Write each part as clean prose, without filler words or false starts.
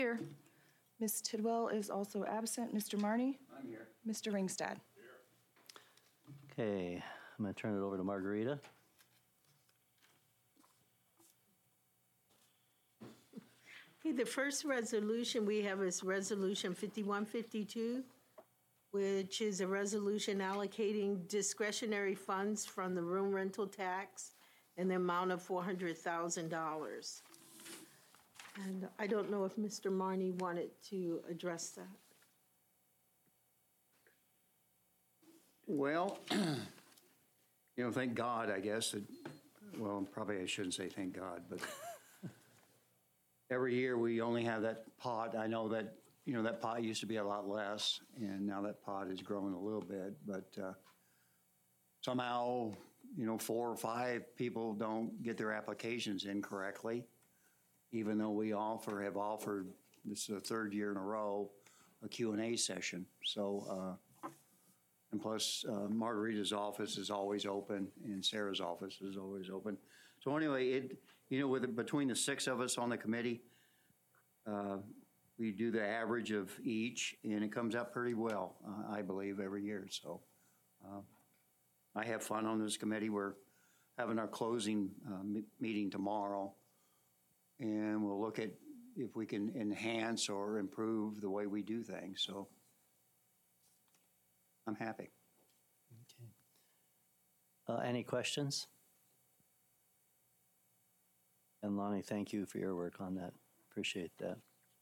Here. Ms. Tidwell is also absent. Mr. Marney? I'm here. Mr. Ringstad? Okay, I'm going to turn it over to Margarita. Okay, the first resolution we have is Resolution 5152, which is a resolution allocating discretionary funds from the room rental tax in the amount of $400,000. And I don't know if Mr. Marney wanted to address that. Well, thank God, I guess. Well, probably I shouldn't say thank God, but every year we only have that pot. I know that, that pot used to be a lot less, and now that pot is growing a little bit. But somehow, 4 or 5 people don't get their applications in correctly, even though we have offered, this is the 3rd year in a row, a Q&A session. So, and plus, Margarita's office is always open, and Sarah's office is always open. So anyway, between the 6 of us on the committee, we do the average of each, and it comes out pretty well, I believe, every year. So I have fun on this committee. We're having our closing meeting tomorrow, and we'll look at if we can enhance or improve the way we do things. So I'm happy. Okay. Any questions? And Lonnie, thank you for your work on that. Appreciate that.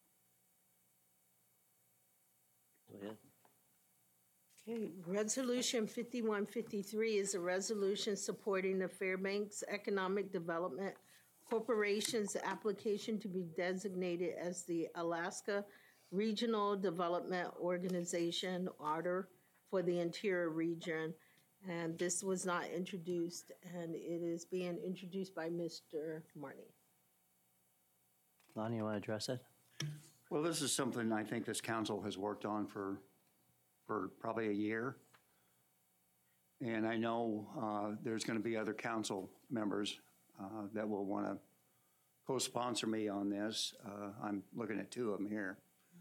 Go ahead. Okay, Resolution 5153 is a resolution supporting the Fairbanks Economic Development Corporation's application to be designated as the Alaska Regional Development Organization, ARDOR, for the interior region. And this was not introduced, and it is being introduced by Mr. Marney. Lonnie, you want to address it? Well, this is something I think this council has worked on for probably a year. And I know there's going to be other council members that will want to co-sponsor me on this. I'm looking at 2 of them here.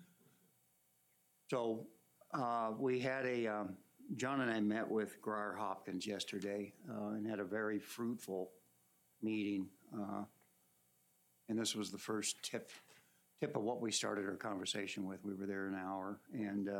So we had John and I met with Grier Hopkins yesterday and had a very fruitful meeting. And this was the first tip of what we started our conversation with. We were there an hour. And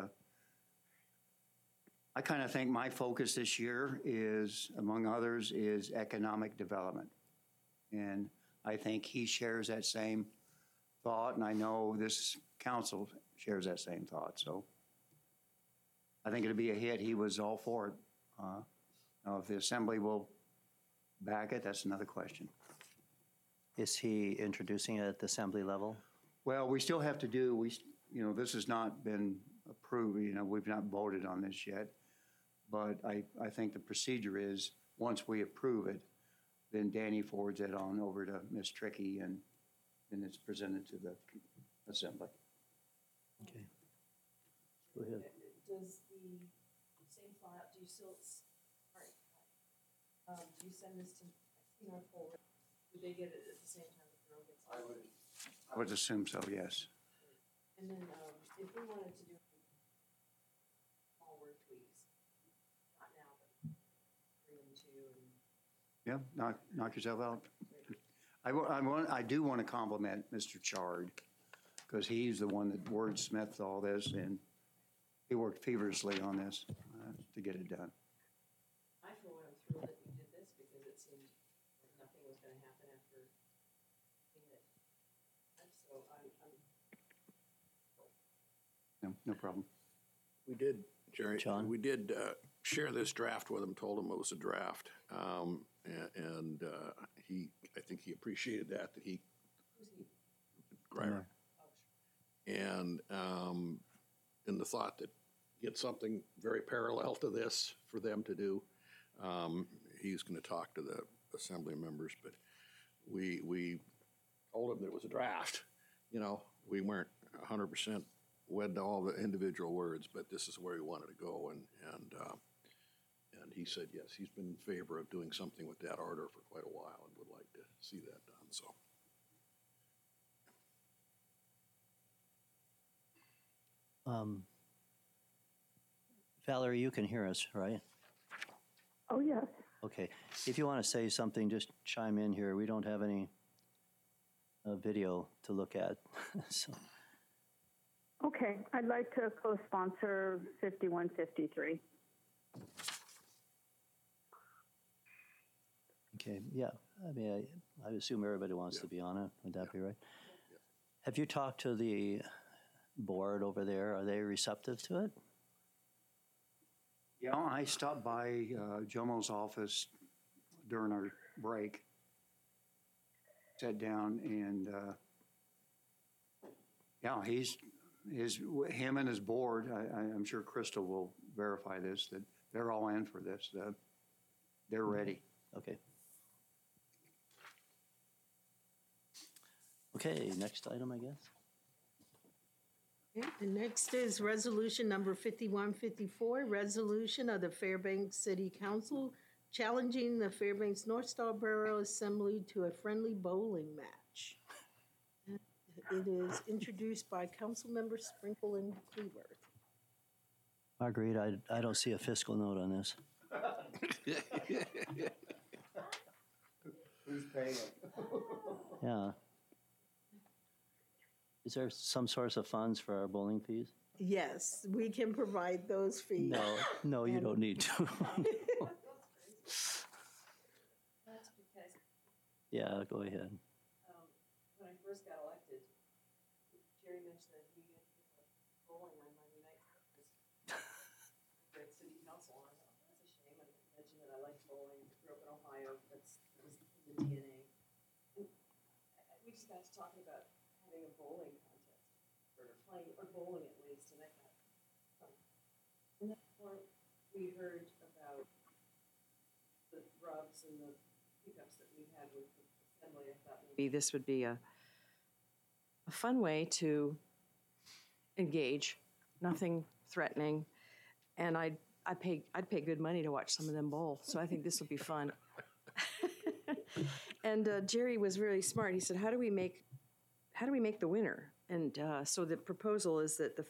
I kind of think my focus this year is, among others, is economic development. And I think he shares that same thought, and I know this council shares that same thought. So I think it'll be a hit. He was all for it. Now, if the assembly will back it, that's another question. Is he introducing it at the assembly level? Well, we still have to do, this has not been approved. We've not voted on this yet. But I think the procedure is, once we approve it, then Danny forwards it on over to Ms. Trickey, and then it's presented to the assembly. Okay. Go ahead. Does the same file, do you still, do you send this to North Forward? Do they get it at the same time the girl gets it? I would assume so, yes. And then if we wanted to do small word tweaks, not now, but 3 and 2 and Yeah, knock yourself out. I do want to compliment Mr. Chard, because he's the one that wordsmithed all this, and he worked feverishly on this to get it done. I, for one, am thrilled that we did this, because it seemed like nothing was going to happen after seeing it. And so No problem. We did, Jerry. John? We did share this draft with him, told him it was a draft. And I think he appreciated that he. Who's he? Grier. And in the thought that get something very parallel to this for them to do, he's going to talk to the assembly members. But we told him that it was a draft. We weren't 100% wed to all the individual words, but this is where he wanted to go. And he said, yes, he's been in favor of doing something with that order for quite a while and would like to see that done. So Valerie, you can hear us, right? Oh, yes. Okay. If you want to say something, just chime in here. We don't have any video to look at. So, Okay, I'd like to co-sponsor 5153. okay, yeah. I mean, I assume everybody wants to be on it. Would that be right? Have you talked to the board over there? Are they receptive to it? Yeah, I stopped by Jomo's office during our break, sat down, and yeah, him and his board. I'm sure Crystal will verify this, that they're all in for this. They're ready. Okay. Okay, next item, I guess. Okay, the next is resolution number 5154, resolution of the Fairbanks City Council challenging the Fairbanks North Star Borough Assembly to a friendly bowling match. It is introduced by Councilmember Sprinkle and Cleaver. Marguerite, I don't see a fiscal note on this. Who's paying? Yeah. Is there some source of funds for our bowling fees? Yes, we can provide those fees. No, you don't need to. That's because, Yeah, go ahead. when I first got elected, Jerry mentioned that he had bowling on Monday nights. Great city council, and I thought, that's a shame. I mentioned that I liked bowling, grew up in Ohio, that was the DNA. And we just got to talking about having a bowling contest, or playing, or bowling at least, and I thought, and that point, we heard about the rubs and the hiccups that we had with the assembly. I thought maybe this would be a fun way to engage, nothing threatening, and I'd pay good money to watch some of them bowl. So I think this will be fun. And Jerry was really smart. He said, "How do we make the winner?" And so the proposal is that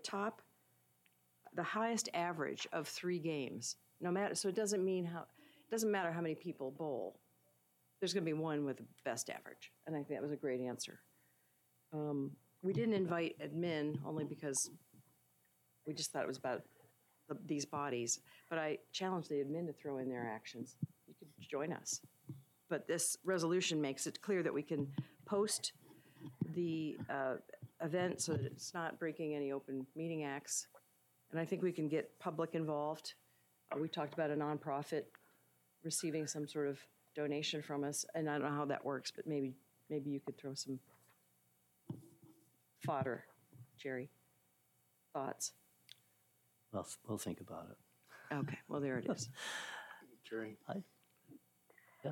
the highest average of 3 games, no matter. So it doesn't matter how many people bowl. There's going to be one with the best average, and I think that was a great answer. We didn't invite admin only because we just thought it was about these bodies, but I challenged the admin to throw in their actions. You could join us. But this resolution makes it clear that we can post the event so that it's not breaking any open meeting acts. And I think we can get public involved. We talked about a nonprofit receiving some sort of donation from us, and I don't know how that works, but maybe you could throw some fodder, Jerry. Thoughts? Well, we'll think about it. Okay, well, there it is. Jerry? Yeah.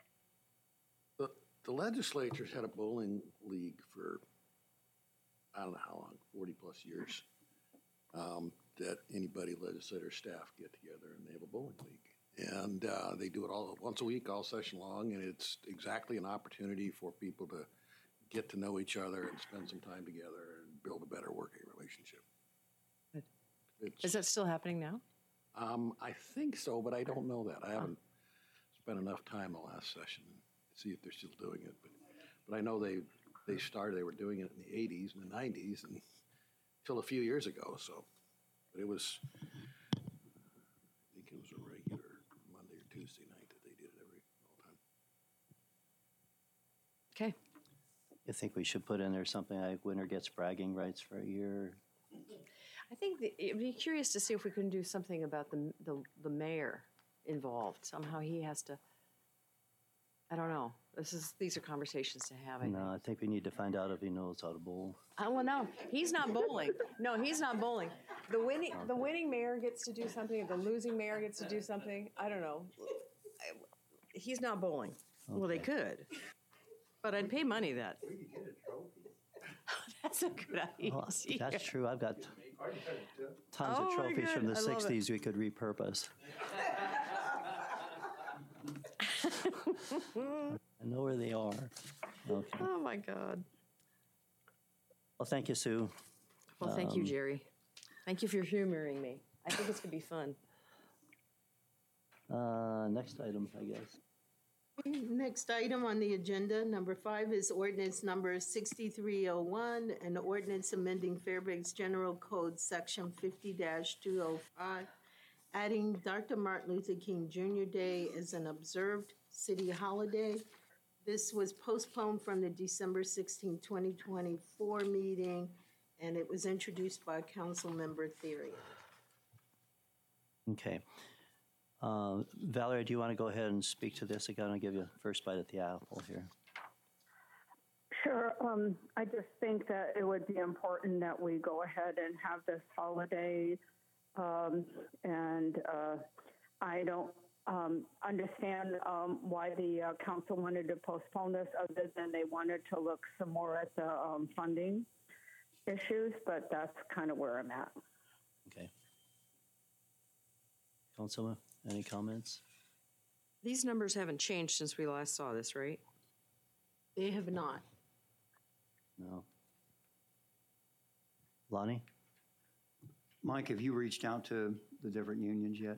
The legislature's had a bowling league for, I don't know how long, 40 plus years, that anybody, legislator, staff get together and they have a bowling league. And they do it all once a week, all session long, and it's exactly an opportunity for people to get to know each other and spend some time together and build a better working relationship. Good. It's, Is that still happening now? I think so, but I don't know that. I haven't spent enough time the last session to see if they're still doing it. But I know they were doing it in the 80s and the 90s and until a few years ago. So, but it was, I think it was a regular Monday or Tuesday night that they did it all the time. Okay. You think we should put in there something like winner gets bragging rights for a year? I think it'd be curious to see if we can do something about the mayor involved. Somehow he has to, I don't know. These are conversations to have, I think. No, I think we need to find out if he knows how to bowl. Well, no, he's not bowling. No, he's not bowling. The winning mayor gets to do something, the losing mayor gets to do something. I don't know. He's not bowling. Well, they could. But I'd pay money that. We could get a trophy. That's a good idea. Well, that's true. I've got tons Oh of my trophies God, from the I love it. 60s we could repurpose. I know where they are. Okay. Oh, my God. Well, thank you, Sue. Well, thank you, Jerry. Thank you for humoring me. I think it's going to be fun. Next item, I guess. Next item on the agenda, number 5, is ordinance number 6301, an ordinance amending Fairbanks General Code, Section 50-205, adding Dr. Martin Luther King Jr. Day as an observed city holiday. This was postponed from the December 16, 2024 meeting, and it was introduced by Councilmember Therian. Okay. Valerie, do you want to go ahead and speak to this again? I'll give you first bite at the apple here. Sure. I just think that it would be important that we go ahead and have this holiday. I don't understand why the council wanted to postpone this, other than they wanted to look some more at the funding issues, but that's kind of where I'm at. Okay. Councilman, any comments? These numbers haven't changed since we last saw this, right? They have not. No. Lonnie? Mike, have you reached out to the different unions yet?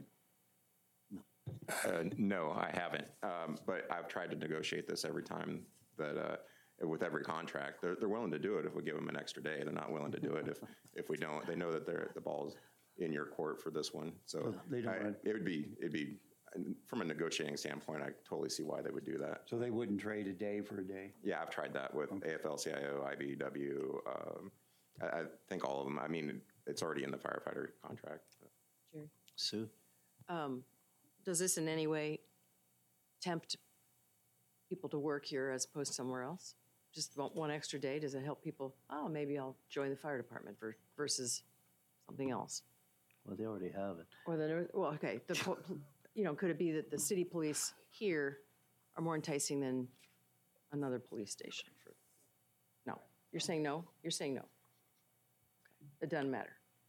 No, I haven't. But I've tried to negotiate this every time that, with every contract. They're willing to do it if we give them an extra day. They're not willing to do it if we don't. They know that the ball's in your court for this one. So They don't it'd be, from a negotiating standpoint, I totally see why they would do that. So they wouldn't trade a day for a day? Yeah, I've tried that with AFL-CIO, IBEW. I think all of them. I mean, it's already in the firefighter contract. Jerry? Sue? Does this in any way tempt people to work here as opposed to somewhere else? Just want one extra day? Does it help people? Oh, maybe I'll join the fire department versus something else. Well, they already have it. Or okay. Could it be that the city police here are more enticing than another police station? No. You're saying no? You're saying no. Okay. It doesn't matter.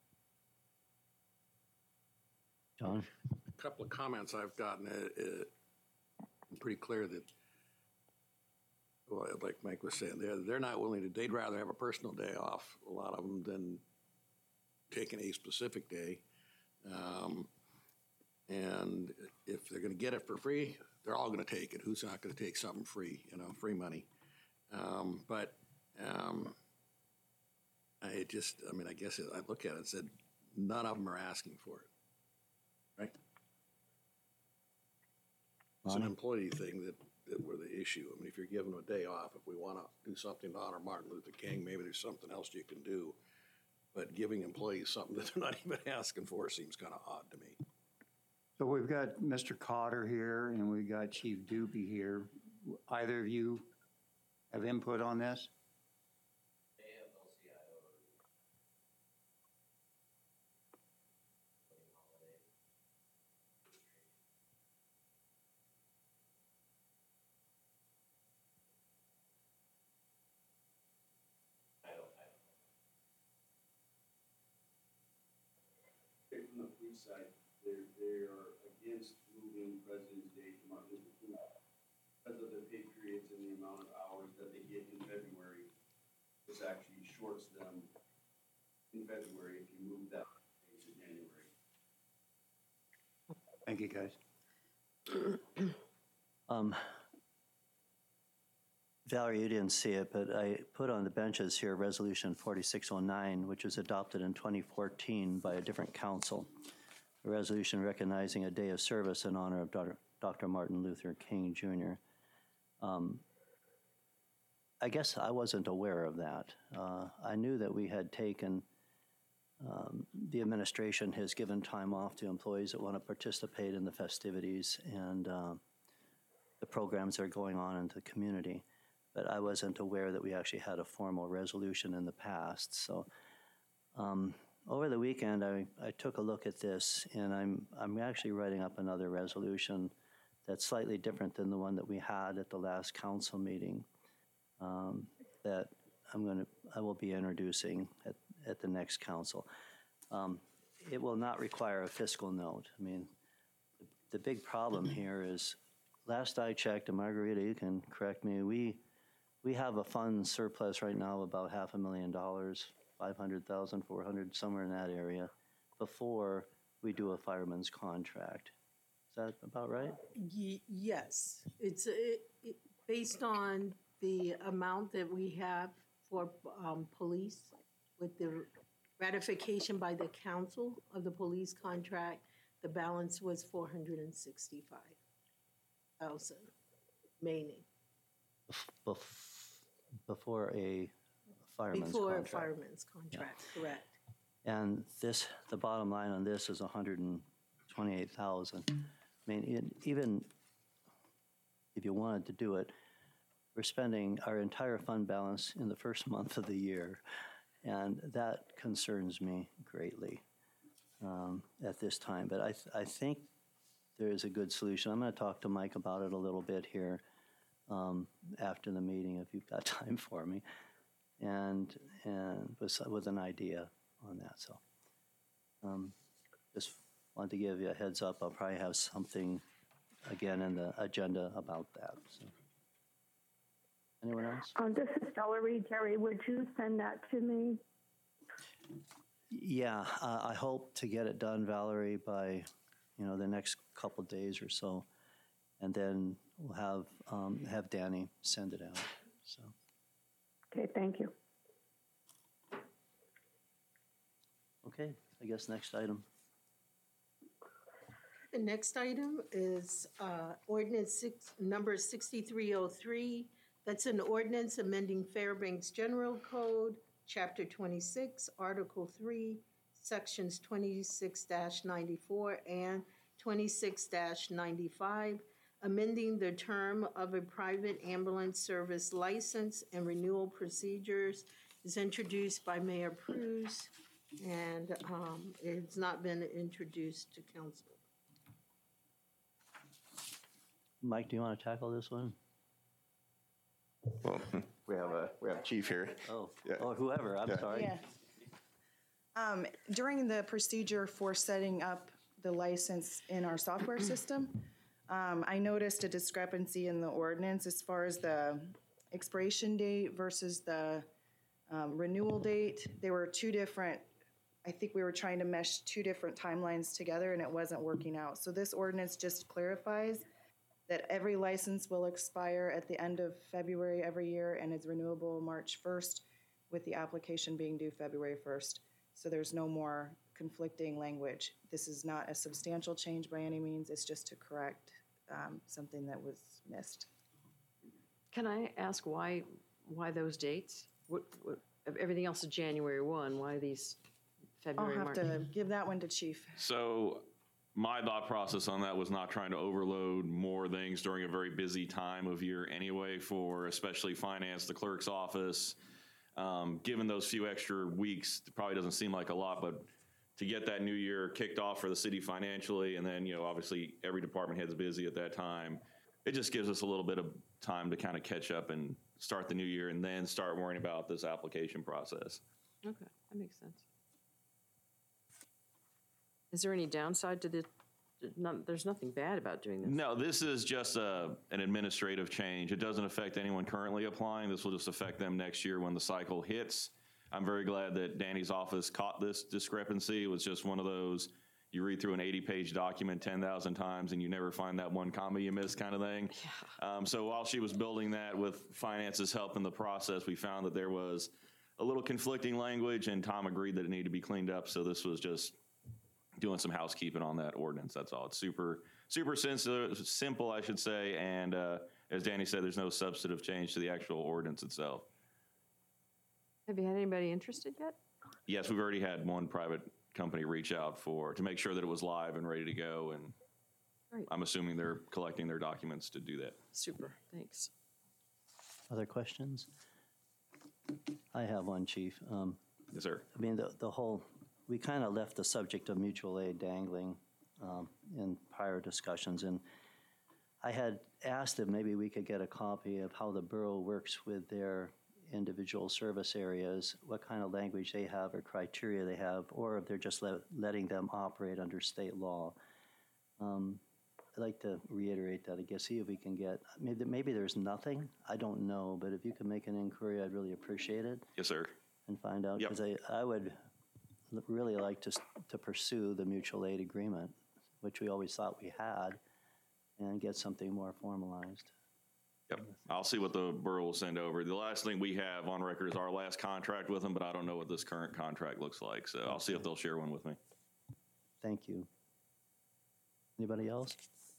John? A couple of comments I've gotten, pretty clear that, well, like Mike was saying, they're not willing to, they'd rather have a personal day off, a lot of them, than taking a specific day. And if they're going to get it for free, they're all going to take it. Who's not going to take something free, free money? I guess I look at it and said, none of them are asking for it, right? It's an employee thing that were the issue. I mean, if you're given a day off, if we want to do something to honor Martin Luther King, maybe there's something else you can do. But giving employees something that they're not even asking for seems kind of odd to me. So we've got Mr. Cotter here and we've got Chief Doopy here. Either of you have input on this? From the police side, they are against moving President's Day to Martin Luther King because of the pay periods and the amount of hours that they get in February. This actually shorts them in February if you move that to January. Thank you, guys. Valerie, you didn't see it, but I put on the benches here Resolution 4609, which was adopted in 2014 by a different council. A resolution recognizing a day of service in honor of Dr. Martin Luther King Jr. I guess I wasn't aware of that. I knew that we had taken, the administration has given time off to employees that want to participate in the festivities and the programs that are going on in the community. But I wasn't aware that we actually had a formal resolution in the past. So over the weekend, I took a look at this, and I'm actually writing up another resolution that's slightly different than the one that we had at the last council meeting that I will be introducing at the next council. It will not require a fiscal note. I mean, the big problem here is, last I checked, and Margarita, you can correct me, we have a fund surplus right now of about $500,000 500,000, 400, somewhere in that area, before we do a fireman's contract. Is that about right? Yes, it's based on the amount that we have for police with the ratification by the council of the police contract. The balance was 465,000 remaining. Before a fireman's Before a contract. fireman's contract, correct. And this, the bottom line on this is 128,000. I mean, even if you wanted to do it, we're spending our entire fund balance in the first month of the year, and that concerns me greatly at this time. But I think there is a good solution. I'm going to talk to Mike about it a little bit here after the meeting, if you've got time for me, and with an idea on that. So just wanted to give you a heads up. I'll probably have something again in the agenda about that. So. Anyone else? This is Valerie. Jerry, would you send that to me? Yeah, I hope to get it done, Valerie, by the next couple of days or so, and then we'll have Danny send it out. So. Okay, thank you. Okay, I guess next item. The next item is ordinance number 6303. That's an ordinance amending Fairbanks General Code, Chapter 26, Article 3, Sections 26-94 and 26-95, amending the term of a private ambulance service license and renewal procedures, is introduced by Mayor Pruse, and it's not been introduced to council. Mike, do you want to tackle this one? Well, we have Chief here. Oh, Yeah. or whoever, I'm Yeah. sorry. Yeah. During the procedure for setting up the license in our software system, I noticed a discrepancy in the ordinance as far as the expiration date versus the renewal date. They were two different, I think we were trying to mesh two different timelines together and it wasn't working out. So this ordinance just clarifies that every license will expire at the end of February every year and is renewable March 1st, with the application being due February 1st. So there's no more conflicting language. This is not a substantial change by any means. It's just to correct something that was missed. Can I ask why those dates? What, everything else is January 1, why these I'll February, have March? to give that one to Chief. So my thought process on that was not trying to overload more things during a very busy time of year anyway, for especially finance, the clerk's office. Given those few extra weeks, it probably doesn't seem like a lot, but to get that new year kicked off for the city financially, and then, obviously every department head's busy at that time, it just gives us a little bit of time to kind of catch up and start the new year and then start worrying about this application process. Okay, that makes sense. Is there any downside to this? There's nothing bad about doing this. No, this is just an administrative change. It doesn't affect anyone currently applying. This will just affect them next year when the cycle hits. I'm very glad that Danny's office caught this discrepancy. It was just one of those, you read through an 80-page document 10,000 times and you never find that one comma you missed kind of thing. Yeah. So while she was building that with finance's help in the process, we found that there was a little conflicting language, and Tom agreed that it needed to be cleaned up. So this was just doing some housekeeping on that ordinance. That's all. It's super simple, I should say. And as Danny said, there's no substantive change to the actual ordinance itself. Have you had anybody interested yet? Yes, we've already had one private company reach out to make sure that it was live and ready to go. And Great. I'm assuming they're collecting their documents to do that. Super, thanks. Other questions? I have one, Chief. Yes, sir. I mean, the whole, we kind of left the subject of mutual aid dangling in prior discussions, and I had asked if maybe we could get a copy of how the borough works with their individual service areas, what kind of language they have or criteria they have, or if they're just letting them operate under state law. I'd like to reiterate that, I guess, see if we can get, maybe there's nothing, I don't know, but if you can make an inquiry, I'd really appreciate it. Yes, sir. and find out, Yep. because I would really like to pursue the mutual aid agreement, which we always thought we had, and get something more formalized. Yep. I'll see what the borough will send over. The last thing we have on record is our last contract with them, but I don't know what this current contract looks like. So I'll see if they'll share one with me. Thank you. Anybody else?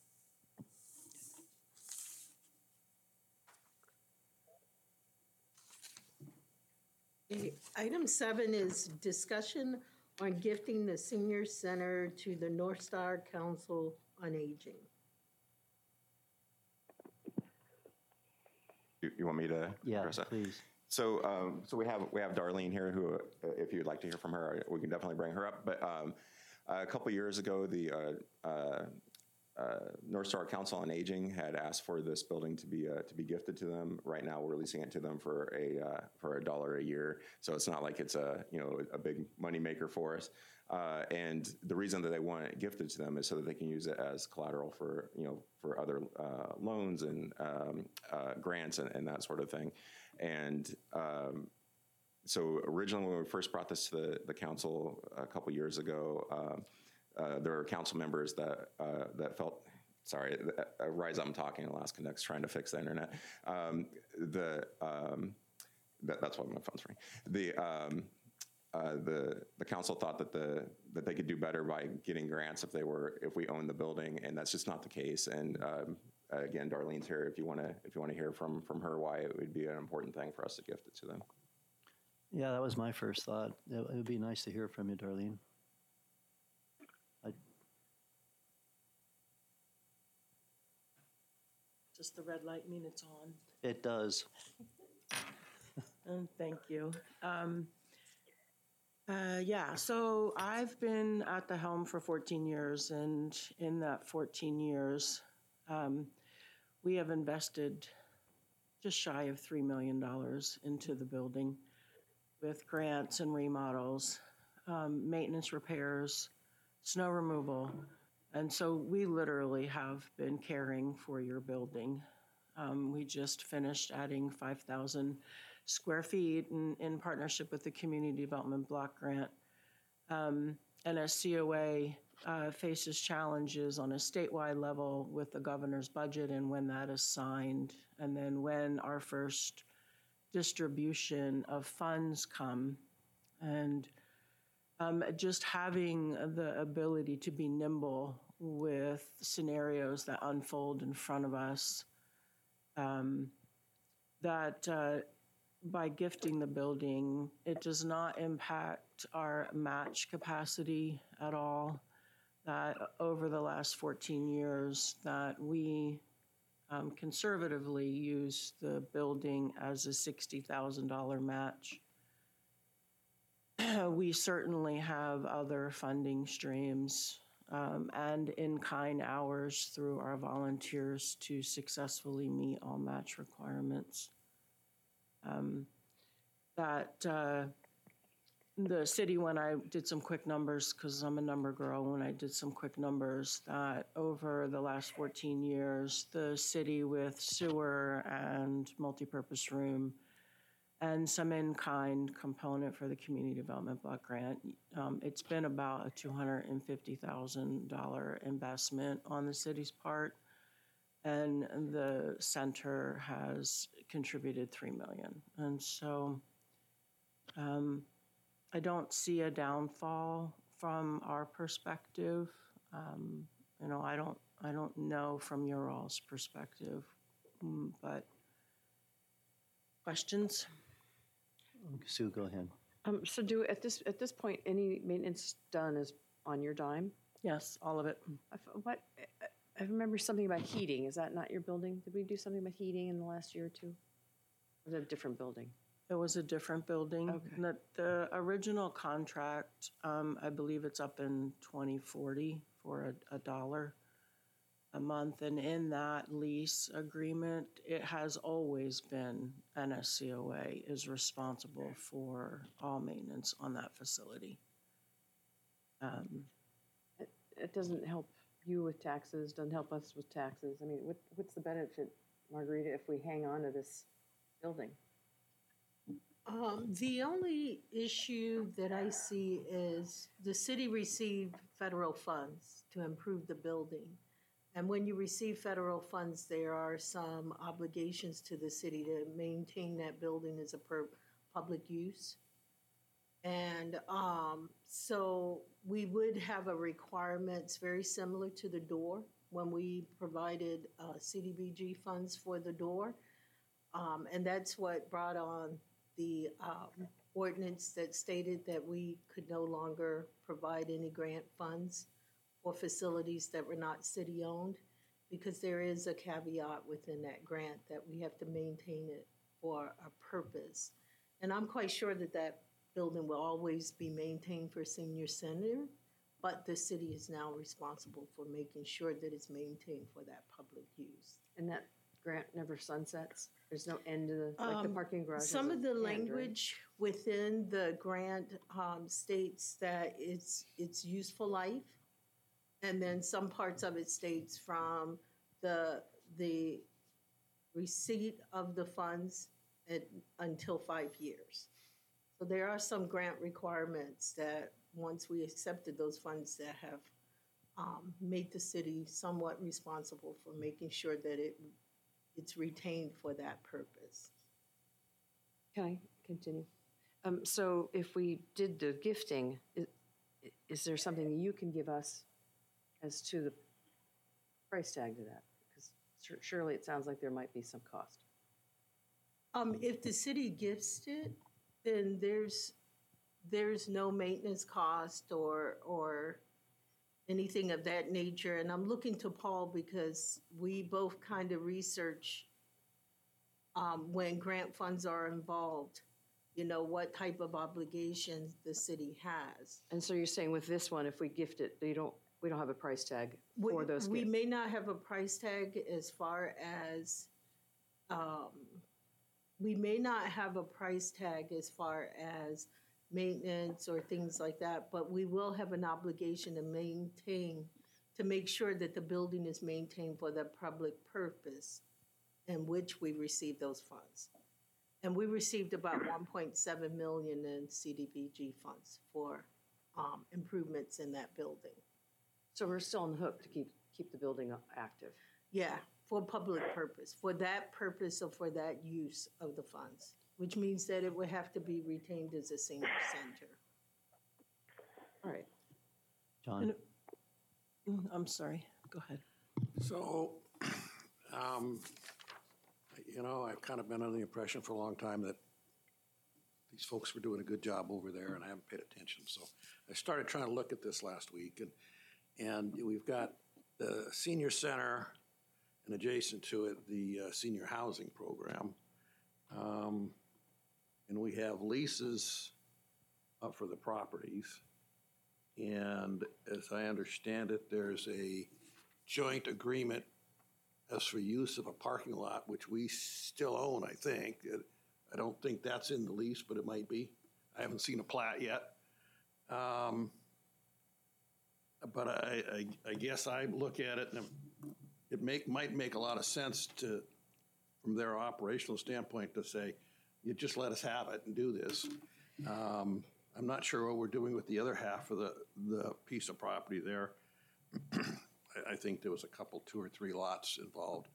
Okay, Item 7 is discussion on gifting the senior center to the North Star Council on Aging. You want me to Yeah, address that? please. So, so we have Darlene here, who, if you'd like to hear from her, we can definitely bring her up. But a couple years ago, the North Star Council on Aging had asked for this building to be gifted to them. Right now, we're leasing it to them for $1 a year. So it's not like it's a big moneymaker for us. And the reason that they want it gifted to them is so that they can use it as collateral for other loans and grants and that sort of thing. And so originally, when we first brought this to the council a couple years ago, there were council members that felt. Sorry, Rise Up, I'm talking. Alaska Next trying to fix the internet. That's why my phone's ringing. The council thought that they could do better by getting grants if we owned the building, and that's just not the case. And again, Darlene's here if you want to hear from her why it would be an important thing for us to gift it to them. Yeah, that was my first thought. It would be nice to hear from you, Darlene. Does the red light mean it's on? It does. Thank you. Yeah, so I've been at the helm for 14 years, and in that 14 years, we have invested just shy of $3 million into the building with grants and remodels, maintenance repairs, snow removal. And so we literally have been caring for your building. We just finished adding 5,000 square feet in partnership with the Community Development Block Grant. And as COA faces challenges on a statewide level with the governor's budget and when that is signed, and then when our first distribution of funds come, and just having the ability to be nimble with scenarios that unfold in front of us, that by gifting the building, it does not impact our match capacity at all. That over the last 14 years that we conservatively use the building as a $60,000 match. We certainly have other funding streams and in-kind hours through our volunteers to successfully meet all match requirements. The city, when I did some quick numbers, because I'm a number girl, when I did some quick numbers, that over the last 14 years, the city with sewer and multipurpose room and some in-kind component for the Community Development Block Grant, it's been about a $250,000 investment on the city's part, and the center has contributed $3 million. And so I don't see a downfall from our perspective. I don't know from your all's perspective, but questions? Sue, go ahead. So at this point, any maintenance done is on your dime? Yes, all of it. I remember something about heating. Is that not your building? Did we do something about heating in the last year or two? Or was it a different building? It was a different building. Okay. The original contract, I believe it's up in 2040 for $1 a month. And in that lease agreement, it has always been NSCOA is responsible for all maintenance on that facility. It doesn't help you with taxes, doesn't help us with taxes. I mean, what's the benefit, Margarita, if we hang on to this building? The only issue that I see is the city received federal funds to improve the building. And when you receive federal funds, there are some obligations to the city to maintain that building as a public use. And so we would have a requirements very similar to the door when we provided CDBG funds for the door. And that's what brought on the ordinance that stated that we could no longer provide any grant funds for facilities that were not city-owned, because there is a caveat within that grant that we have to maintain it for a purpose. And I'm quite sure that that building will always be maintained for senior center, but the city is now responsible for making sure that it's maintained for that public use. And that grant never sunsets? There's no end to the, like the parking garage? Some of the language within the grant states that it's useful life, and then some parts of it states from the receipt of the funds until 5 years. So there are some grant requirements that once we accepted those funds that have made the city somewhat responsible for making sure that it's retained for that purpose. Can I continue? So if we did the gifting, is there something you can give us as to the price tag to that? Because surely it sounds like there might be some cost. If the city gifts it, then there's no maintenance cost or anything of that nature. And I'm looking to Paul because we both kind of research when grant funds are involved, what type of obligations the city has. And so you're saying with this one, if we gift it, we don't have a price tag for those gifts? We may not have a price tag as far as maintenance or things like that, but we will have an obligation to make sure that the building is maintained for the public purpose in which we receive those funds. And we received about 1.7 million in CDBG funds for improvements in that building. So we're still on the hook to keep the building active? Yeah, for public purpose, for that purpose or for that use of the funds, which means that it would have to be retained as a senior center. All right. John? I'm sorry, go ahead. So, I've kind of been under the impression for a long time that these folks were doing a good job over there, and I haven't paid attention. So I started trying to look at this last week, and we've got the senior center and adjacent to it, the senior housing program. And we have leases up for the properties. And as I understand it, there's a joint agreement as for use of a parking lot, which we still own, I think. I don't think that's in the lease, but it might be. I haven't seen a plat yet. But I guess I look at it and it might make a lot of sense from their operational standpoint to say, you just let us have it and do this. I'm not sure what we're doing with the other half of the piece of property there. I think there was a couple, 2 or 3 lots involved.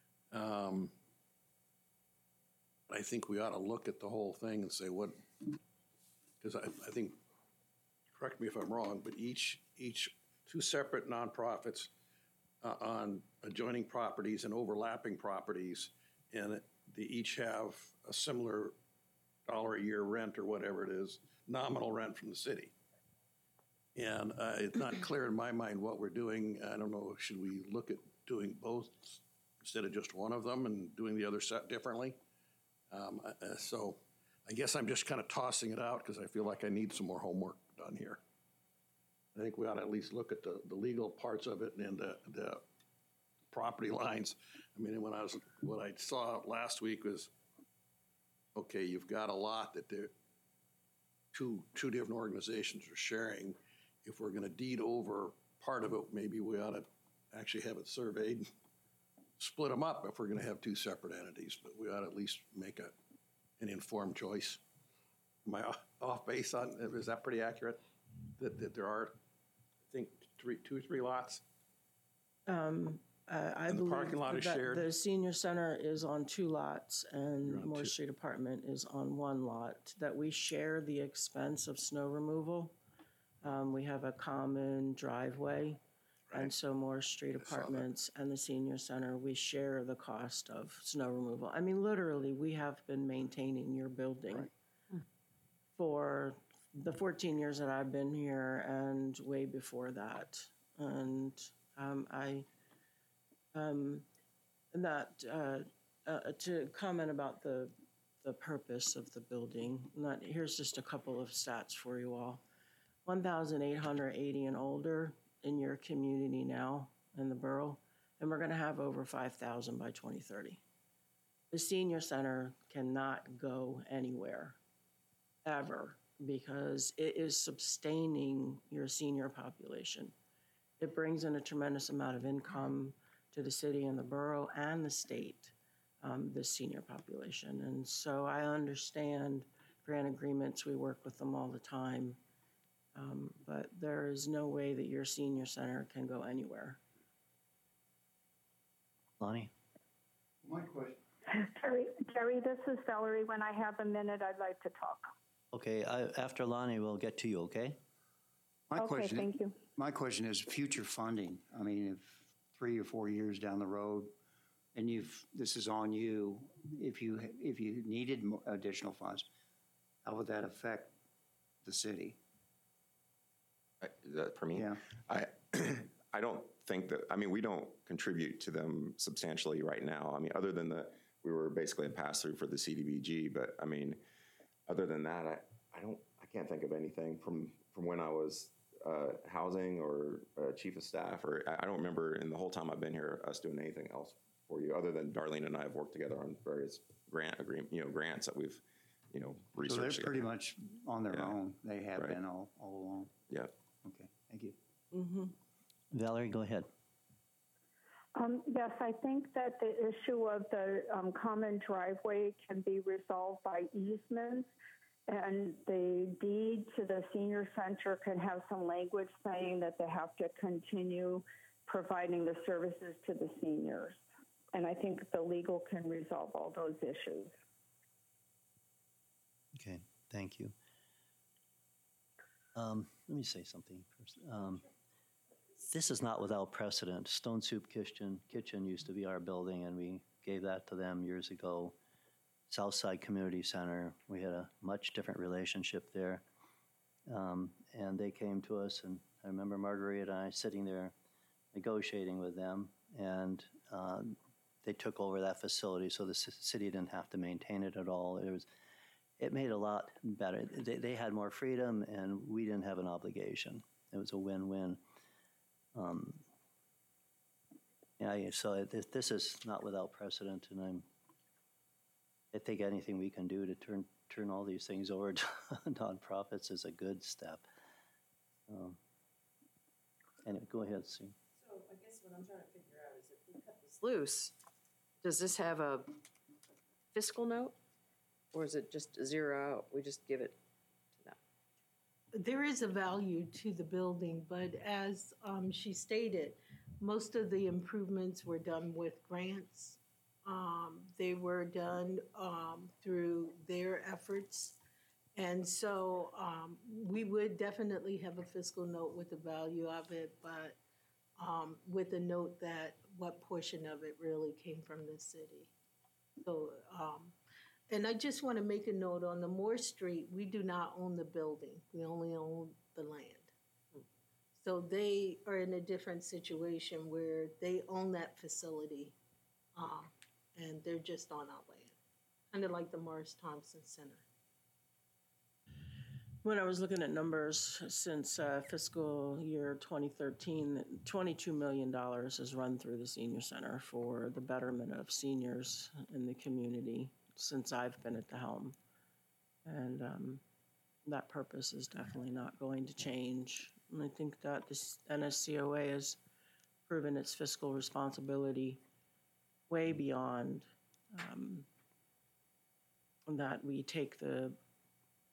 I think we ought to look at the whole thing and say because I think, correct me if I'm wrong, but each 2 separate nonprofits on adjoining properties and overlapping properties, and they each have a similar $1 a year rent or whatever it is, nominal rent from the city. And it's not clear in my mind what we're doing. I don't know, should we look at doing both instead of just one of them and doing the other set differently? So I guess I'm just kind of tossing it out because I feel like I need some more homework done here. I think we ought to at least look at the legal parts of it and the property lines. I mean, what I saw last week was, okay, you've got a lot that two different organizations are sharing. If we're going to deed over part of it, maybe we ought to actually have it surveyed, split them up if we're going to have 2 separate entities. But we ought to at least make an informed choice. Am I off base on, is that pretty accurate? That there are, I think, two or three lots? I And the believe parking lot is that shared? the senior center is on 2 lots and You're on Moore two. Street Apartment is on 1 lot, that we share the expense of snow removal. We have a common driveway, and Right. so Moore Street I saw that. Apartments and the senior center, we share the cost of snow removal. I mean, literally, we have been maintaining your building for the 14 years that I've been here and way before that. And to comment about the purpose of the building, here's just a couple of stats for you all. 1,880 and older in your community now in the borough, and we're going to have over 5,000 by 2030. The senior center cannot go anywhere, ever, because it is sustaining your senior population. It brings in a tremendous amount of income to the city and the borough and the state, the senior population. And so I understand grant agreements, we work with them all the time, but there is no way that your senior center can go anywhere. Lonnie? My question. Jerry, this is Valerie. When I have a minute, I'd like to talk. Okay, after Lonnie, we'll get to you, okay? Okay, thank you. My question is future funding. I mean, if 3 or 4 years down the road, and this is on you, if you needed additional funds, how would that affect the city? For me? Yeah. I don't think that, I mean, we don't contribute to them substantially right now. I mean, other than we were basically a pass-through for the CDBG, but I mean, other than that, I can't think of anything from when I was housing or chief of staff, or I don't remember in the whole time I've been here us doing anything else for you, other than Darlene and I have worked together on various grants that we've, researched. So they're together. pretty much on their Yeah. own. They have Right. been all along. Yeah. Okay, thank you. Valerie, go ahead. Yes, I think that the issue of the common driveway can be resolved by easements, and the deed to the senior center can have some language saying that they have to continue providing the services to the seniors. And I think the legal can resolve all those issues. Okay, thank you. Let me say something first. This is not without precedent. Stone Soup Kitchen used to be our building, and we gave that to them years ago. Southside Community Center, we had a much different relationship there. And they came to us, and I remember Marguerite and I sitting there negotiating with them, and they took over that facility, so the city didn't have to maintain it at all. It made it a lot better. They had more freedom, and we didn't have an obligation. It was a win-win. So this is not without precedent, and I think anything we can do to turn all these things over to nonprofits is a good step. Anyway, go ahead, Sue. So I guess what I'm trying to figure out is if we cut this loose, does this have a fiscal note? Or is it just a zero out? We just give it to them? There is a value to the building, but as she stated, most of the improvements were done with grants. They were done through their efforts. And so we would definitely have a fiscal note with the value of it, but with a note that what portion of it really came from the city. So, and I just want to make a note on the Moore Street, we do not own the building. We only own the land. So they are in a different situation where they own that facility and they're just on our land, kind of like the Morris Thompson Center. When I was looking at numbers since fiscal year 2013, $22 million has run through the senior center for the betterment of seniors in the community since I've been at the helm. And that purpose is definitely not going to change. And I think that this NSCOA has proven its fiscal responsibility way beyond that we take the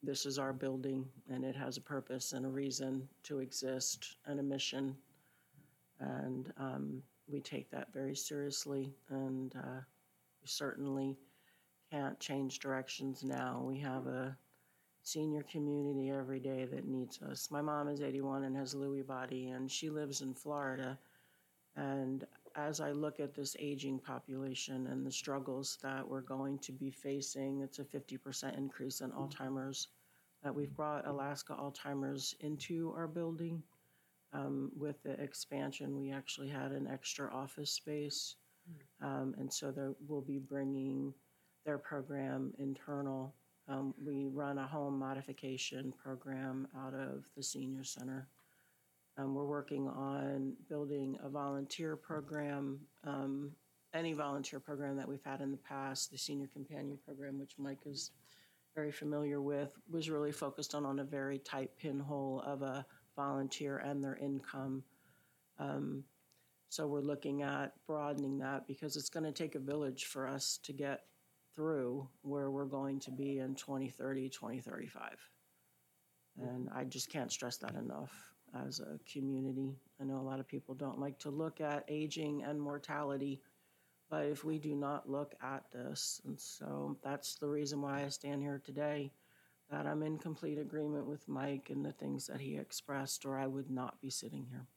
this is our building and it has a purpose and a reason to exist and a mission. And we take that very seriously, and we certainly can't change directions now. We have a senior community every day that needs us. My mom is 81 and has Lewy body, and she lives in Florida. And as I look at this aging population and the struggles that we're going to be facing, it's a 50% increase in Alzheimer's. We've brought Alaska Alzheimer's into our building. With the expansion, we actually had an extra office space. And so we'll be bringing their program internal. We run a home modification program out of the senior center. We're working on building a volunteer program, any volunteer program that we've had in the past. The Senior Companion Program, which Mike is very familiar with, was really focused on a very tight pinhole of a volunteer and their income. So we're looking at broadening that, because it's going to take a village for us to get through where we're going to be in 2030, 2035. And I just can't stress that enough as a community. I know a lot of people don't like to look at aging and mortality, but if we do not look at this, and so that's the reason why I stand here today, that I'm in complete agreement with Mike and the things that he expressed, or I would not be sitting here.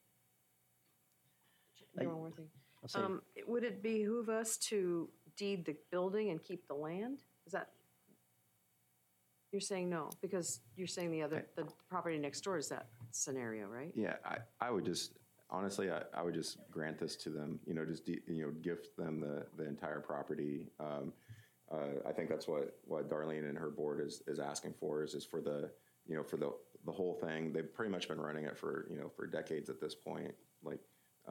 One more thing. I'll say- Would it behoove us to deed the building and keep the land? Is that, you're saying no, because you're saying the property next door is that scenario, right? Yeah, I would just, honestly, I would just grant this to them, just, gift them the entire property. I think that's what Darlene and her board is asking for, is for the, for the whole thing. They've pretty much been running it for decades at this point. Like,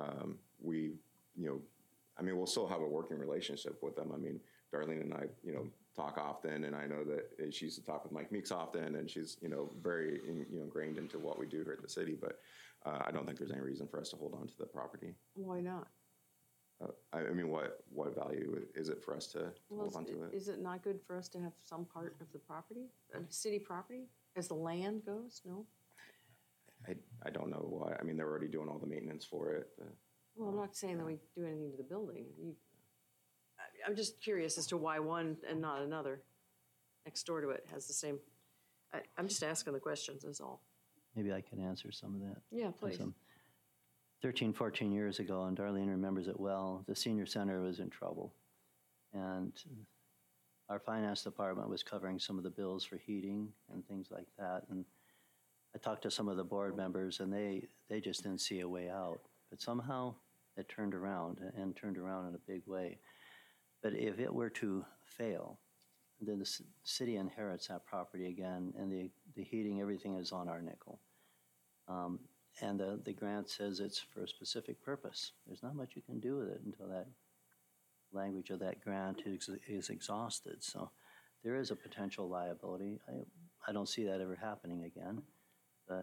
we'll still have a working relationship with them. I mean, Darlene and I, talk often, and I know that she used to talk with Mike Meeks often, and she's, very, ingrained into what we do here at the city, but I don't think there's any reason for us to hold on to the property. Why not? What value is it for us to hold on to it? Is it not good for us to have some part of the property, city property, as the land goes? No? I don't know why. I mean, they're already doing all the maintenance for it. Well, I'm not saying that we do anything to the building. I'm just curious as to why one and not another next door to it has the same. I'm just asking the questions, is all. Maybe I can answer some of that. Yeah, please. 13, 14 years ago, and Darlene remembers it well, the senior center was in trouble. And our finance department was covering some of the bills for heating and things like that. And I talked to some of the board members, and they just didn't see a way out. But somehow it turned around, and turned around in a big way. But if it were to fail, then the city inherits that property again, and the heating, everything is on our nickel. And the grant says it's for a specific purpose. There's not much you can do with it until that language of that grant is exhausted. So there is a potential liability. I don't see that ever happening again, but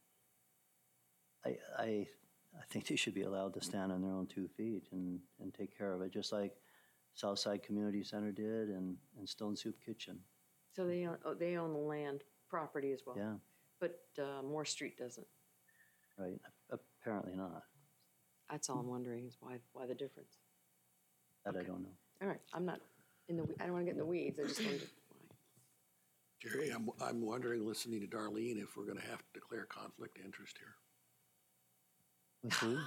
I think they should be allowed to stand on their own 2 feet and take care of it, just like Southside Community Center did and Stone Soup Kitchen. So they own the land property as well? Yeah. But Moore Street doesn't? Right, apparently not. That's all I'm wondering, is why the difference? That I don't know. All right, I'm not I don't want to get in the weeds, I just wondered why. Jerry, I'm wondering, listening to Darlene, if we're going to have to declare conflict of interest here. With who?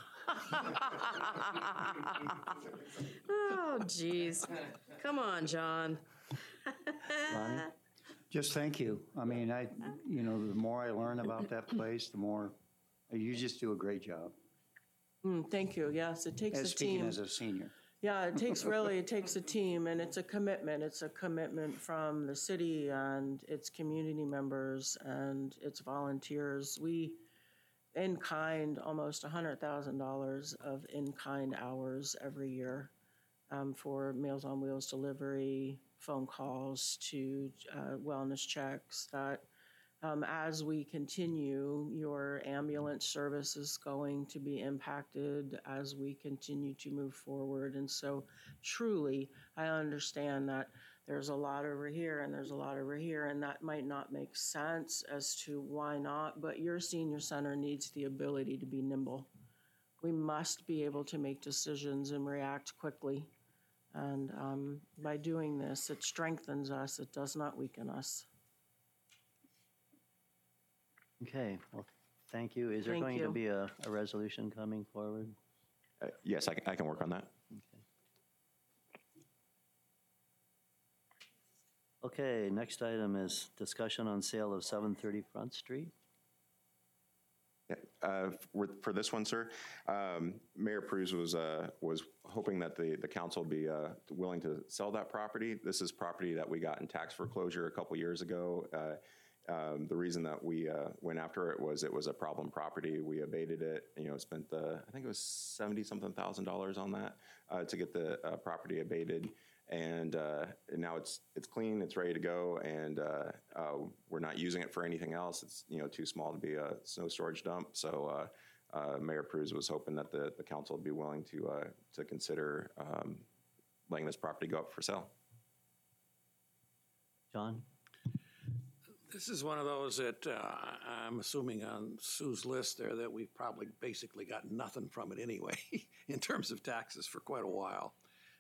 Oh, geez. Come on, John. Lonnie? Just thank you. I mean, the more I learn about that place, the more, you just do a great job. Thank you. Yes, it takes a team. Speaking as a senior. Yeah, it takes a team, and it's a commitment. It's a commitment from the city and its community members and its volunteers. We, in kind, almost $100,000 of in-kind hours every year for Meals on Wheels delivery, phone calls to wellness checks, that as we continue, your ambulance service is going to be impacted as we continue to move forward. And so truly, I understand that there's a lot over here and there's a lot over here, and that might not make sense as to why not, but your senior center needs the ability to be nimble. We must be able to make decisions and react quickly. And by doing this, it strengthens us, it does not weaken us. Okay, well, thank you. Is there Thank going to you. be a resolution coming forward? Yes, I can work on that. Okay, next item is discussion on sale of 730 Front Street. For this one, sir, Mayor Pruz was hoping that the council would be willing to sell that property. This is property that we got in tax foreclosure a couple years ago. The reason that we went after it was a problem property. We abated it, spent I think it was $70-something thousand on that to get the property abated. And now it's clean, it's ready to go, and we're not using it for anything else. It's too small to be a snow storage dump. So Mayor Pruz was hoping that the council would be willing to consider letting this property go up for sale. John? This is one of those that I'm assuming on Sue's list there that we've probably basically got nothing from it anyway in terms of taxes for quite a while.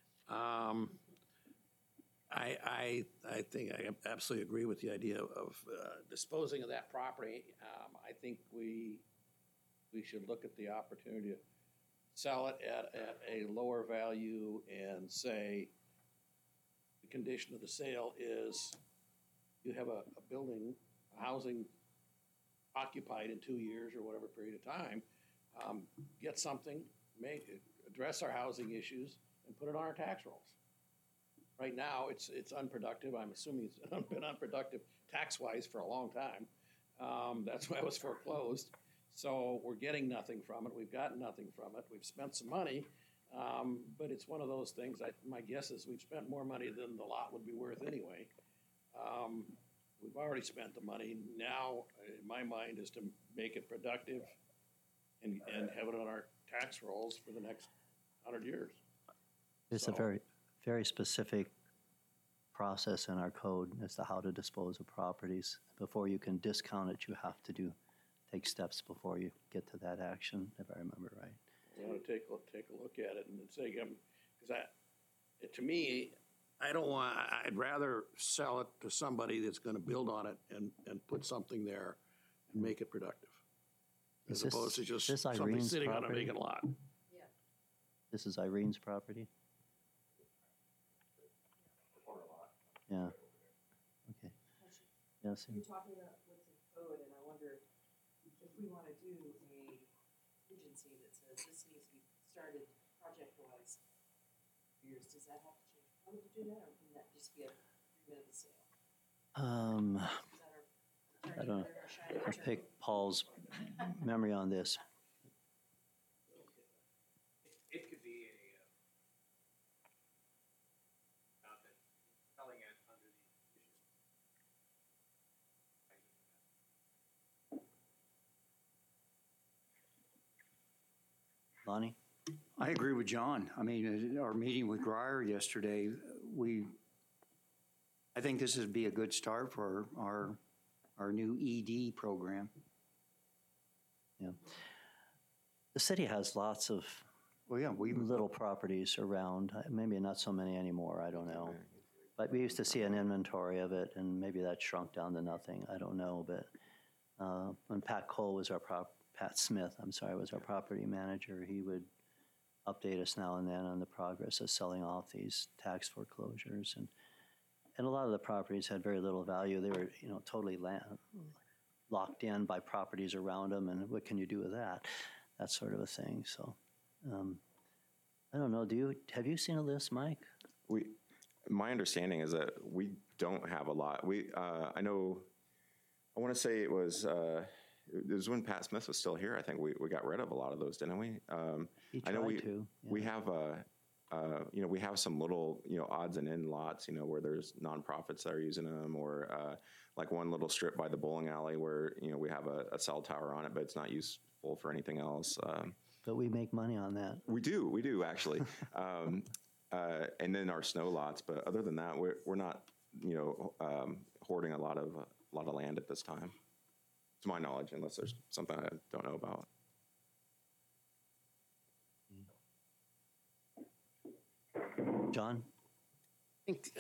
I think I absolutely agree with the idea of disposing of that property. I think we should look at the opportunity to sell it at a lower value and say the condition of the sale is you have a building, a housing occupied in 2 years or whatever period of time, get something, address our housing issues, and put it on our tax rolls. Right now, it's unproductive. I'm assuming it's been unproductive tax-wise for a long time. That's why it was foreclosed. So we're getting nothing from it. We've gotten nothing from it. We've spent some money, but it's one of those things. My guess is we've spent more money than the lot would be worth anyway. We've already spent the money. Now, in my mind, is to make it productive and have it on our tax rolls for the next 100 years. It's a very, very specific process in our code as to how to dispose of properties. Before you can discount it, you have to take steps before you get to that action, if I remember right. I want to take a look at it and say, because to me, I'd rather sell it to somebody that's going to build on it and put something there and make it productive. As opposed to just somebody Irene's sitting on a property? vacant lot. Yeah. This is Irene's property? Yeah. Okay. Yes. You're talking about what's in code, and I wonder if we want to do a agency that says this needs to be started project-wise years, does that have to change code to do that, or can that just be a agreement of the sale? Is that our I don't know. attorney, our shiny I'll attorney? pick Paul's memory on this. It could be a selling it under the conditions. Lonnie? I agree with John. I mean, at our meeting with Greyer yesterday, I think this would be a good start for our new ED program. Yeah. The city has lots of Well, yeah, little properties around, maybe not so many anymore, I don't know. But we used to see an inventory of it, and maybe that shrunk down to nothing, I don't know. But when Pat Smith, was our property manager, he would update us now and then on the progress of selling off these tax foreclosures. And a lot of the properties had very little value. They were, totally locked in by properties around them, and what can you do with that? That sort of a thing. So, I don't know. Have you seen a list, Mike? My understanding is that we don't have a lot. I want to say it was when Pat Smith was still here. I think we got rid of a lot of those, didn't we? He I know tried to. Yeah. we have we have some little, odds and end lots, where there's nonprofits that are using them, or like one little strip by the bowling alley where, we have a cell tower on it, but it's not useful for anything else. But we make money on that. We do actually. and then our snow lots. But other than that, we're not, hoarding a lot of land at this time, to my knowledge, unless there's something I don't know about. John? I think,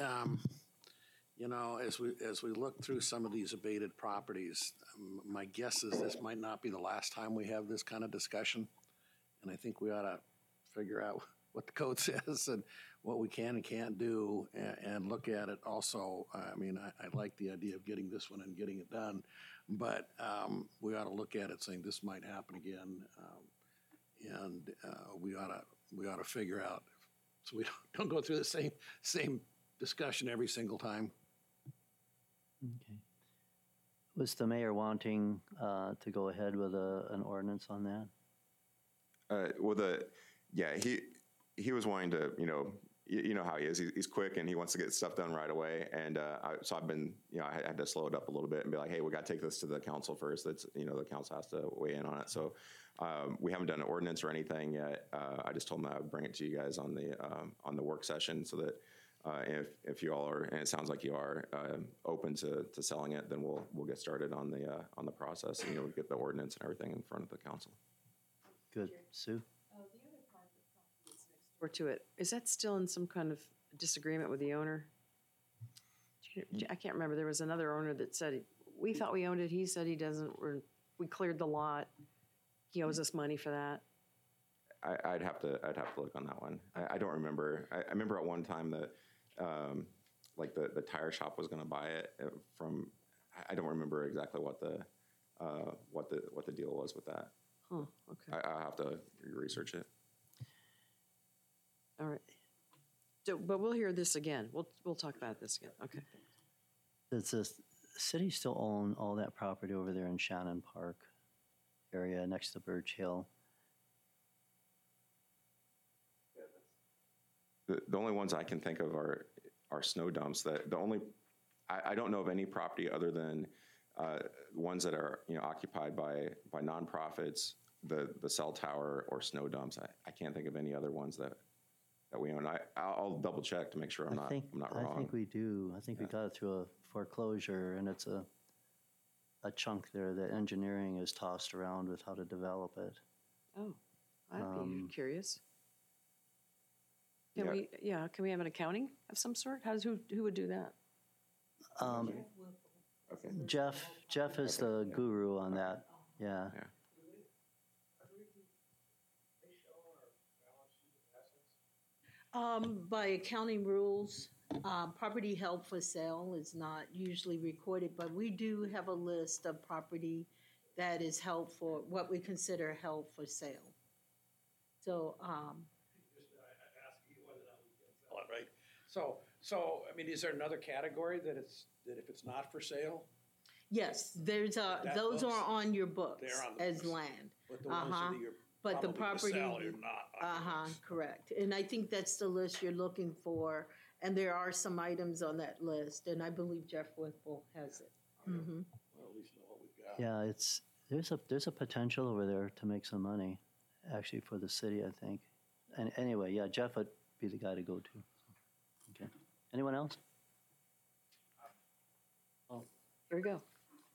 as we look through some of these abated properties, my guess is this might not be the last time we have this kind of discussion. And I think we ought to figure out what the code says and what we can and can't do and look at it also. I like the idea of getting this one and getting it done, but we ought to look at it saying this might happen again. And we ought to figure out so we don't go through the same discussion every single time. Okay. Was the mayor wanting to go ahead with an ordinance on that? He was wanting to, you know how he is. He's quick and he wants to get stuff done right away. And so I've been, I had to slow it up a little bit and be like, hey, we got to take this to the council first. That's, the council has to weigh in on it. So we haven't done an ordinance or anything yet. I just told him I would bring it to you guys on the work session so that if you all are, and it sounds like you are, open to selling it, then we'll get started on the process and we'll get the ordinance and everything in front of the council. Good. Sue? Or to it, is that still in some kind of disagreement with the owner? I can't remember. There was another owner that said, we thought we owned it. He said he doesn't. We cleared the lot. He owes us money for that. I'd have to look on that one. I don't remember. I remember at one time that like the tire shop was going to buy it from. I don't remember exactly what the deal was with that. Oh, okay. I have to research it. All right. So, but we'll hear this again. We'll talk about this again. Okay. Does the city still own all that property over there in Shannon Park area next to Birch Hill? The only ones I can think of are snow dumps. I don't know of any property other than ones that are occupied by nonprofits, the cell tower or snow dumps. I can't think of any other ones that we own. I'll double check to make sure I'm not wrong. I think we do. I think we got it through a foreclosure, and it's a chunk there that engineering is tossed around with how to develop it. Oh, I'd be curious. Can we have an accounting of some sort? Who would do that? Okay. Jeff is the guru on that. Yeah. By accounting rules, property held for sale is not usually recorded, but we do have a list of property that is held for what we consider held for sale. So, Right. So is there another category that if it's not for sale? yes, those are on your books They're on the as books. land. But the ones that you're But the probably property, gonna sell, you're not on your books. correct. And I think that's the list you're looking for. And there are some items on that list, and I believe Jeff Whipple has it. Mm-hmm. Well, at least know what we've got. Yeah, there's a potential over there to make some money, actually, for the city, I think. And anyway, yeah, Jeff would be the guy to go to. Okay. Anyone else? Here we go.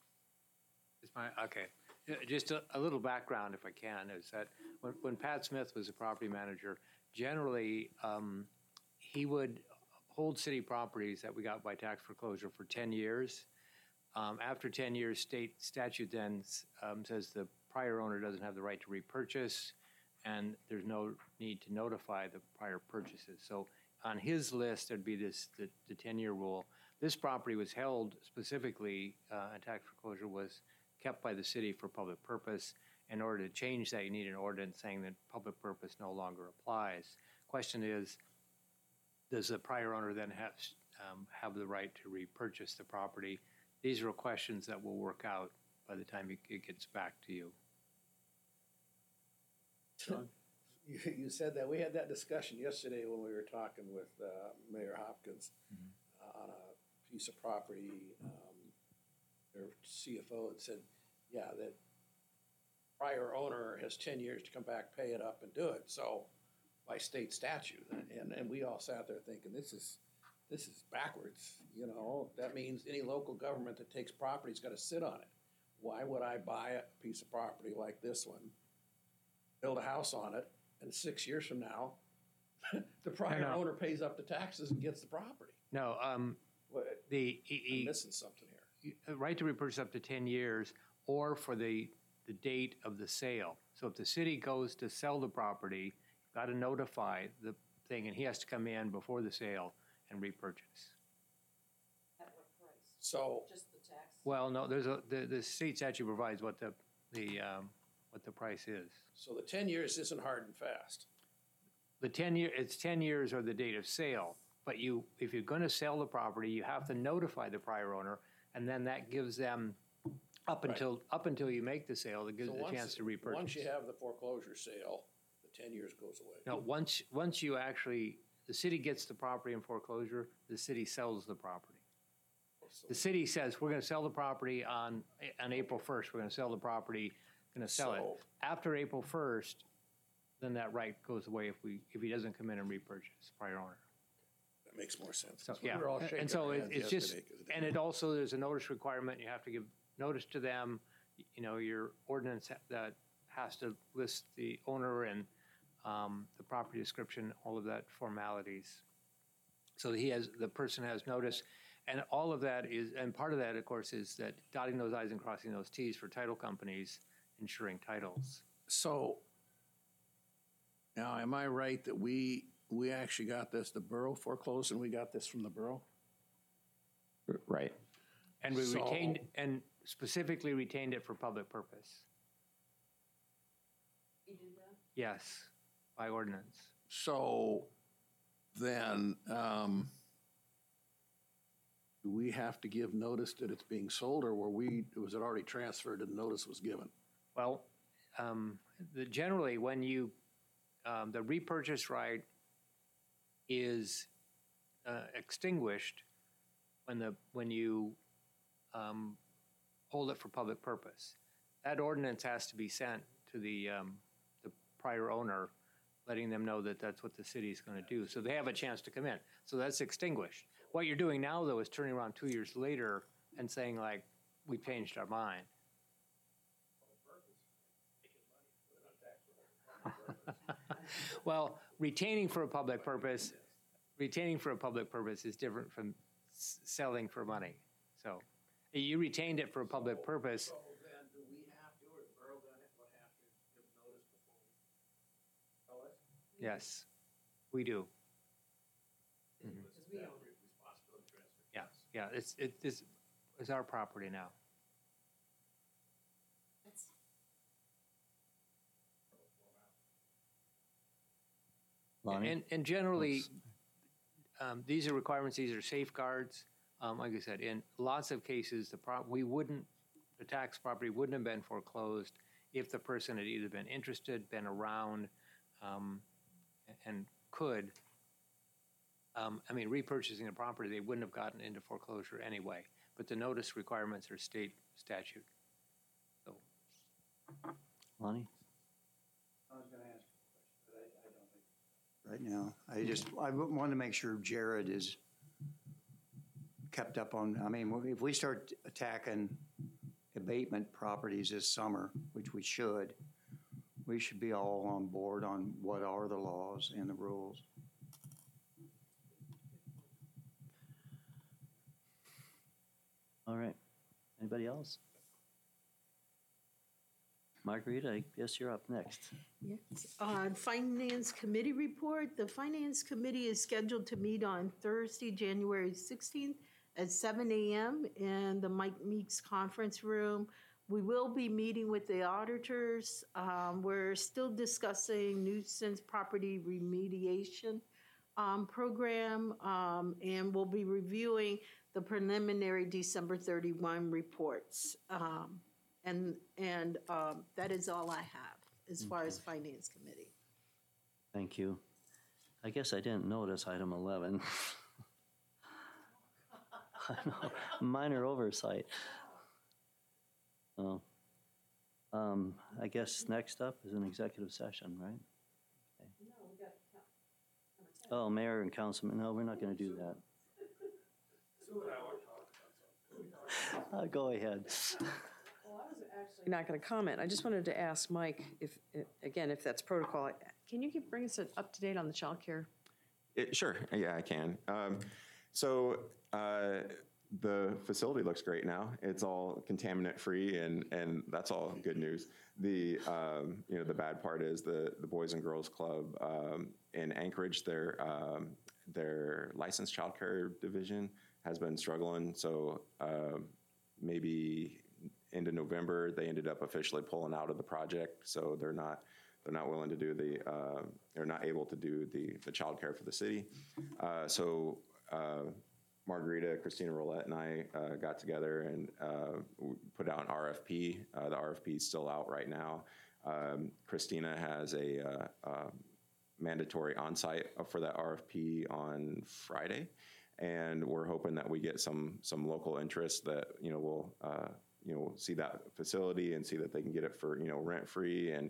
Okay. Just a little background, if I can, is that when Pat Smith was a property manager, generally he would hold city properties that we got by tax foreclosure for 10 years. After 10 years, state statute then says the prior owner doesn't have the right to repurchase, and there's no need to notify the prior purchases. So on his list, there'd be the 10-year rule. This property was held specifically, and tax foreclosure was kept by the city for public purpose. In order to change that, you need an ordinance saying that public purpose no longer applies. Question is, does the prior owner then have the right to repurchase the property? These are questions that will work out by the time it gets back to you. John? You said that. We had that discussion yesterday when we were talking with Mayor Hopkins on a piece of property. Their CFO had said, yeah, that prior owner has 10 years to come back, pay it up, and do it. So by state statute. And we all sat there thinking, this is backwards, you know? That means any local government that takes property's gotta sit on it. Why would I buy a piece of property like this one, build a house on it, and 6 years from now, the prior owner pays up the taxes and gets the property? No, I'm missing something here. right to repurchase up to 10 years or for the date of the sale. So if the city goes to sell the property, you've got to notify the thing, and he has to come in before the sale and repurchase. At what price? So, Just the tax? Well, no, there's the state statute provides what the price is. so the 10 years isn't hard and fast. It's 10 years or the date of sale, but if you're going to sell the property, you have to notify the prior owner, and then that gives them up until you make the sale, that gives So them a chance to repurchase. Once you have the foreclosure sale, the 10 years goes away. No, once you actually, the city gets the property in foreclosure, the city sells the property. The city says, we're going to sell the property on April 1st, we're going to sell the property, going to sell it. So- After April 1st, then that right goes away if he doesn't come in and repurchase, prior owner. That makes more sense. So, We yeah, were all shaking and so our heads it's just, yesterday 'cause it and it also, there's a notice requirement, you have to give notice to them, you know, your ordinance that has to list the owner and the property description, all of that formalities. So the person has notice, and all of that is, and part of that, of course, is that dotting those i's and crossing those t's for title companies, ensuring titles. So, now, am I right that we actually got this, the borough foreclosed, and we got this from the borough? Right. And we So- retained, and specifically retained it for public purpose. You did that? Yes, by ordinance. So, then, do we have to give notice that it's being sold, or was it already transferred and notice was given? Well, generally, when you, the repurchase right is extinguished when you hold it for public purpose. That ordinance has to be sent to the prior owner, letting them know that that's what the city is going to do. So they have a chance to come in. So that's extinguished. What you're doing now, though, is turning around 2 years later and saying, like, we changed our mind. Well, retaining for a public purpose is different from selling for money. So you retained it for a public purpose. So then, do we have to, or the borough then would have to give notice before we sell it? Yes, we do. Because we own it. Responsibility transfer. Yeah, it's our property now. That's, Lonnie? And generally, these are requirements, these are safeguards. Like I said, in lots of cases, the tax property wouldn't have been foreclosed if the person had either been interested, been around, and could. Repurchasing the property, they wouldn't have gotten into foreclosure anyway. But the notice requirements are state statute. So, Lonnie? I was gonna ask a question, but I don't think. Right now, I wanted to make sure Jared is kept up on, if we start attacking abatement properties this summer, which we should be all on board on what are the laws and the rules. All right. Anybody else? Margarita, I guess you're up next. Yes. On Finance Committee report, the Finance Committee is scheduled to meet on Thursday, January 16th at 7 a.m. in the Mike Meeks Conference Room. We will be meeting with the auditors. We're still discussing nuisance property remediation program, and we'll be reviewing the preliminary December 31 reports. And that is all I have as far as Finance Committee. Thank you. I guess I didn't notice item 11. I know, minor oversight. Oh. I guess next up is an executive session, right? no, we got Oh, mayor and councilman, no, we're not going to do that. Go ahead. Well, I was actually not going to comment. I just wanted to ask Mike if, again, if that's protocol. Can you bring us up to date on the childcare? Sure, yeah, I can. The facility looks great now. It's all contaminant free, and that's all good news. The the bad part is the Boys and Girls Club in Anchorage, their licensed childcare division has been struggling. So maybe into November they ended up officially pulling out of the project. So they're not willing to do they're not able to do the childcare for the city. Margarita, Christina Roulette, and I got together and we put out an RFP. The RFP is still out right now. Christina has a mandatory on-site for that RFP on Friday, and we're hoping that we get some local interest that will see that facility and see that they can get it for rent-free and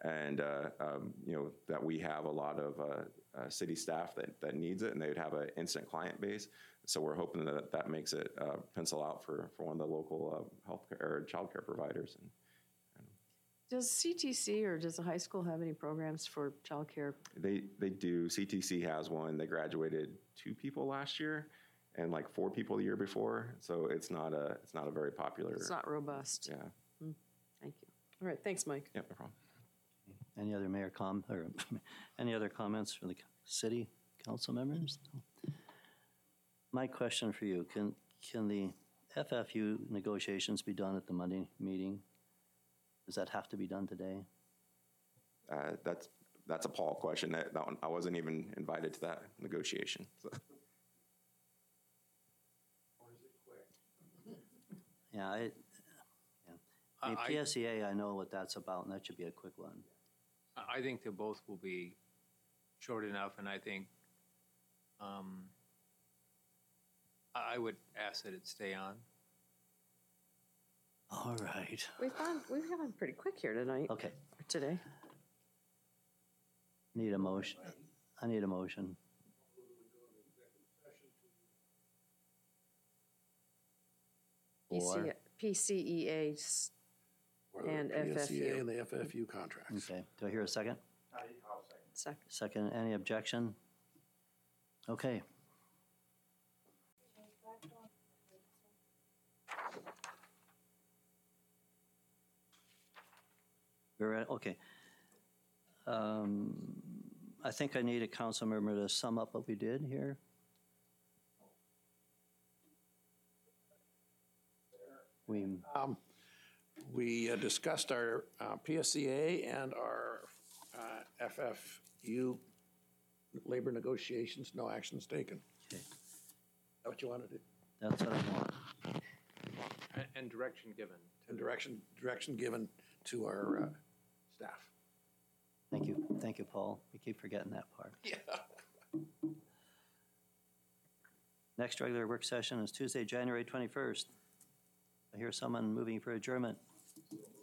that we have a lot of city staff that needs it, and they would have an instant client base. So we're hoping that makes it pencil out for one of the local healthcare or childcare providers. Does CTC or does the high school have any programs for childcare? They do. CTC has one. They graduated 2 people last year, and like 4 people the year before. So it's not a very popular. It's not robust. Yeah. Thank you. All right. Thanks, Mike. Yep. No problem. Any other any other comments from the city council members? My question for you, can the FFU negotiations be done at the Monday meeting? Does that have to be done today? That's a Paul question. That one, I wasn't even invited to that negotiation. So. Yeah, PSEA, I know what that's about, and that should be a quick one. I think they both will be short enough, and I think I would ask that it stay on. All right. We've gone pretty quick here tonight. Okay. Or today. Need a motion. I need a motion. PCEA and PSEA FFU. and the FFU contracts. Okay. Do I hear a second? Second. Second. Any objection? Okay. We're at, okay. I think I need a council member to sum up what we did here. We discussed our PSCA and our FFU labor negotiations, no actions taken. Okay. Is that what you want to do? That's what I want. And direction given. And direction given to our staff. Thank you. Thank you, Paul. We keep forgetting that part. Yeah. Next regular work session is Tuesday, January 21st. I hear someone moving for adjournment.